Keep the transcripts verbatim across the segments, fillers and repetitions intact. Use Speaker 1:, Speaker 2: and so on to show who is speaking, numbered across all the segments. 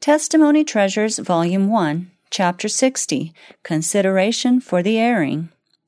Speaker 1: Testimony Treasures, Volume one, Chapter sixty, Consideration for the Erring.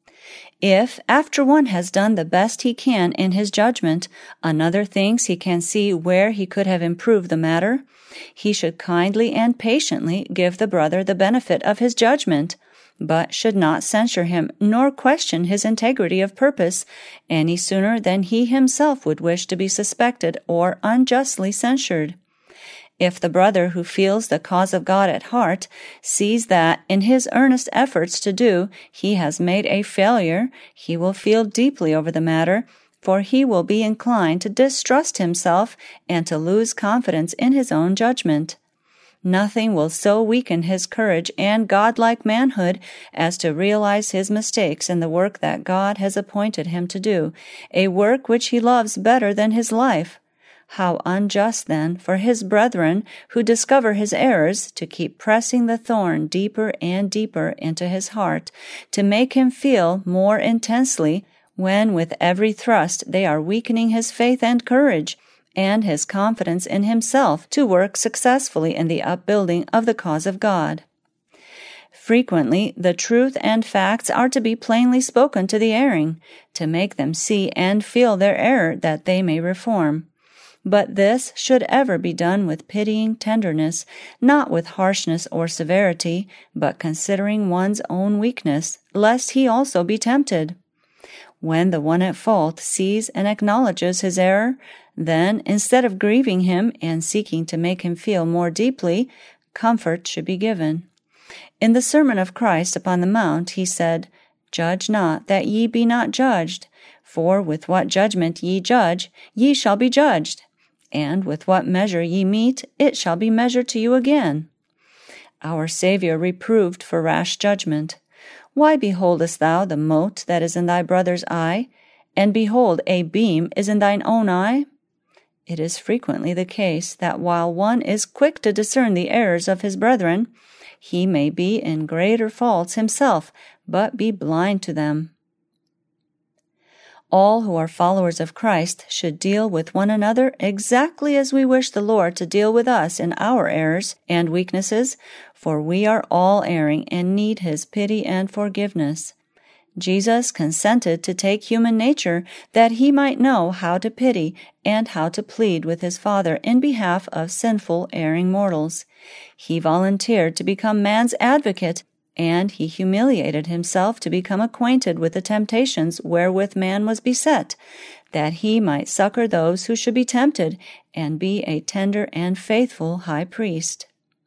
Speaker 1: If, after one has done the best he can in his judgment, another thinks he can see where he could have improved the matter, he should kindly and patiently give the brother the benefit of his judgment, but should not censure him nor question his integrity of purpose any sooner than he himself would wish to be suspected or unjustly censured. If the brother who feels the cause of God at heart sees that, in his earnest efforts to do, he has made a failure, he will feel deeply over the matter, for he will be inclined to distrust himself and to lose confidence in his own judgment. Nothing will so weaken his courage and godlike manhood as to realize his mistakes in the work that God has appointed him to do, a work which he loves better than his life. How unjust, then, for his brethren who discover his errors to keep pressing the thorn deeper and deeper into his heart, to make him feel more intensely, when with every thrust they are weakening his faith and courage, and his confidence in himself to work successfully in the upbuilding of the cause of God. Frequently, the truth and facts are to be plainly spoken to the erring, to make them see and feel their error that they may reform. But this should ever be done with pitying tenderness, not with harshness or severity, but considering one's own weakness, lest he also be tempted. When the one at fault sees and acknowledges his error, then, instead of grieving him and seeking to make him feel more deeply, comfort should be given. In the Sermon of Christ upon the Mount, he said, "Judge not, that ye be not judged. For with what judgment ye judge, ye shall be judged. And with what measure ye mete, it shall be measured to you again." Our Savior reproved for rash judgment. "Why beholdest thou the mote that is in thy brother's eye, and behold, a beam is in thine own eye?" It is frequently the case that while one is quick to discern the errors of his brethren, he may be in greater faults himself, but be blind to them. All who are followers of Christ should deal with one another exactly as we wish the Lord to deal with us in our errors and weaknesses, for we are all erring and need His pity and forgiveness. Jesus consented to take human nature that He might know how to pity and how to plead with His Father in behalf of sinful, erring mortals. He volunteered to become man's advocate, and He humiliated Himself to become acquainted with the temptations wherewith man was beset, that He might succor those who should be tempted, and be a tender and faithful high priest.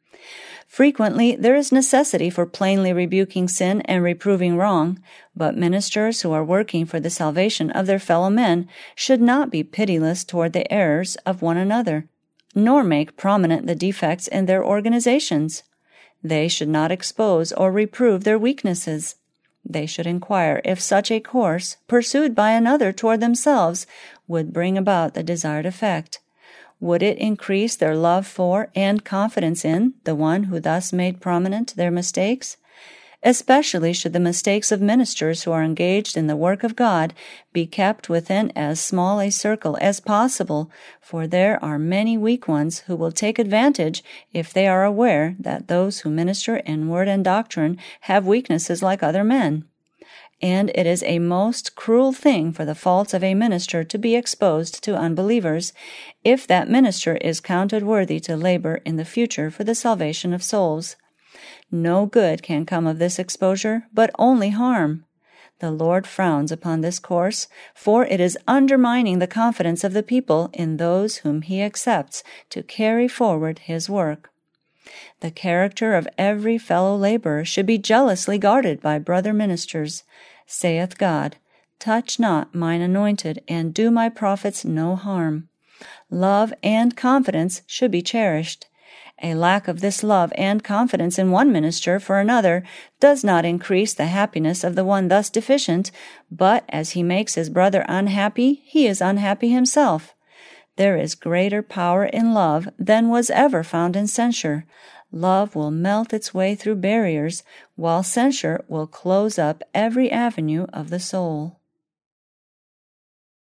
Speaker 1: Frequently there is necessity for plainly rebuking sin and reproving wrong, but ministers who are working for the salvation of their fellow men should not be pitiless toward the errors of one another, nor make prominent the defects in their organizations. They should not expose or reprove their weaknesses. They should inquire if such a course, pursued by another toward themselves, would bring about the desired effect. Would it increase their love for and confidence in the one who thus made prominent their mistakes? Especially should the mistakes of ministers who are engaged in the work of God be kept within as small a circle as possible, for there are many weak ones who will take advantage if they are aware that those who minister in word and doctrine have weaknesses like other men. And it is a most cruel thing for the faults of a minister to be exposed to unbelievers, if that minister is counted worthy to labor in the future for the salvation of souls. No good can come of this exposure, but only harm. The Lord frowns upon this course, for it is undermining the confidence of the people in those whom He accepts to carry forward His work. The character of every fellow laborer should be jealously guarded by brother ministers. Saith God, "Touch not mine anointed, and do my prophets no harm." Love and confidence should be cherished. A lack of this love and confidence in one minister for another does not increase the happiness of the one thus deficient, but as he makes his brother unhappy, he is unhappy himself. There is greater power in love than was ever found in censure. Love will melt its way through barriers, while censure will close up every avenue of the soul.